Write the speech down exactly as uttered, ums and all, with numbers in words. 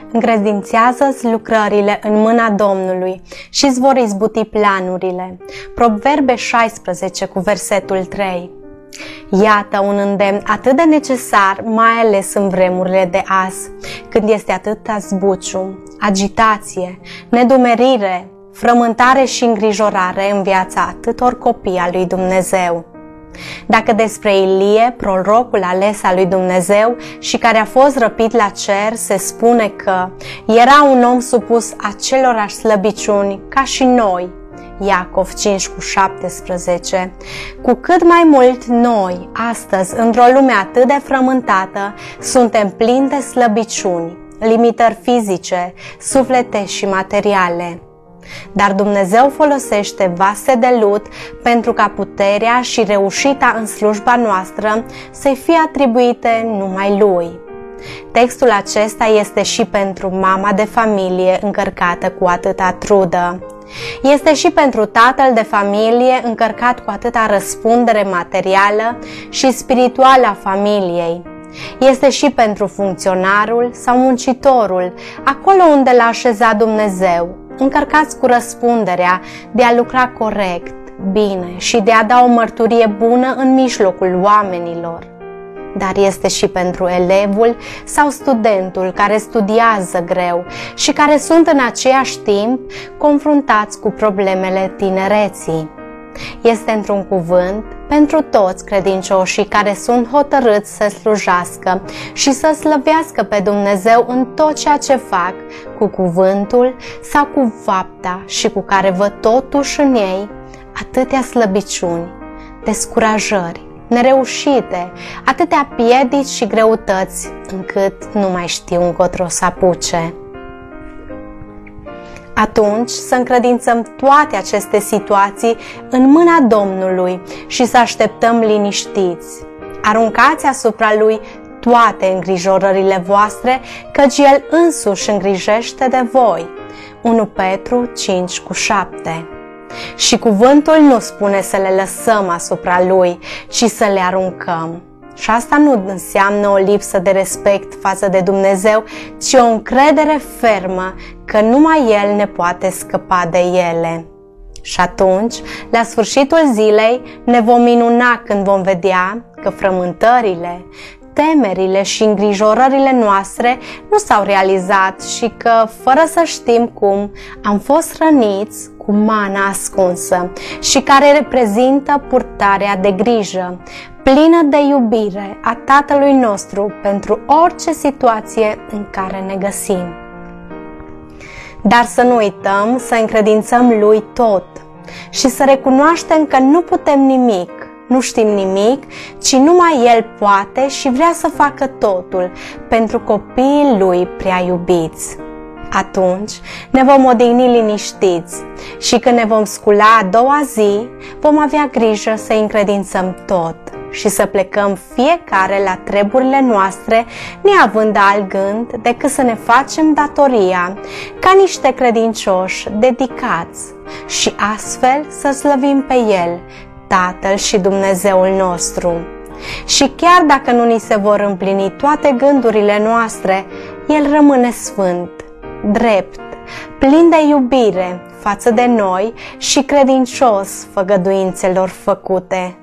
Încredințează-ți lucrările în mâna Domnului și îți vor izbuti planurile. Proverbe șaisprezece cu versetul trei. Iată un îndemn atât de necesar, mai ales în vremurile de azi, când este atâta zbucium, agitație, nedumerire, frământare și îngrijorare în viața atâtor copii al lui Dumnezeu. Dacă despre Ilie, prorocul ales al lui Dumnezeu și care a fost răpit la cer, se spune că era un om supus acelorași slăbiciuni ca și noi, Iacov cinci cu șaptesprezece, cu cât mai mult noi, astăzi, într-o lume atât de frământată, suntem plini de slăbiciuni, limitări fizice, sufletești și materiale. Dar Dumnezeu folosește vase de lut pentru ca puterea și reușita în slujba noastră să-i fie atribuite numai Lui. Textul acesta este și pentru mama de familie încărcată cu atâta trudă. Este și pentru tatăl de familie încărcat cu atâta răspundere materială și spirituală a familiei. Este și pentru funcționarul sau muncitorul, acolo unde l-a așezat Dumnezeu, încărcați cu răspunderea de a lucra corect, bine și de a da o mărturie bună în mijlocul oamenilor. Dar este și pentru elevul sau studentul care studiază greu și care sunt în același timp confruntați cu problemele tinereții. Este, într-un cuvânt, pentru toți credincioșii care sunt hotărâți să slujească și să slăvească pe Dumnezeu în tot ceea ce fac, cu cuvântul sau cu fapta, și cu care văd totuși în ei atâtea slăbiciuni, descurajări, nereușite, atâtea piedici și greutăți, încât nu mai știu încotro să apuce. Atunci să încredințăm toate aceste situații în mâna Domnului și să așteptăm liniștiți. Aruncați asupra Lui toate îngrijorările voastre, căci El însuși îngrijește de voi. unu Petru cinci cu șapte. Și cuvântul nu spune să le lăsăm asupra Lui, ci să le aruncăm. Și asta nu înseamnă o lipsă de respect față de Dumnezeu, ci o încredere fermă că numai El ne poate scăpa de ele. Și atunci, la sfârșitul zilei, ne vom minuna când vom vedea că frământările, temerile și îngrijorările noastre nu s-au realizat și că, fără să știm cum, am fost hrăniți cu mana ascunsă și care reprezintă purtarea de grijă, plină de iubire a Tatălui nostru pentru orice situație în care ne găsim. Dar să nu uităm să încredințăm Lui tot și să recunoaștem că nu putem nimic, nu știm nimic, ci numai El poate și vrea să facă totul pentru copiii Lui prea iubiți. Atunci ne vom odihni liniștiți și când ne vom scula a doua zi, vom avea grijă să încredințăm tot și să plecăm fiecare la treburile noastre, neavând alt gând decât să ne facem datoria ca niște credincioși dedicați și astfel să slăvim pe El, Tatăl și Dumnezeul nostru. Și chiar dacă nu ni se vor împlini toate gândurile noastre, El rămâne sfânt, drept, plin de iubire față de noi și credincios făgăduințelor făcute.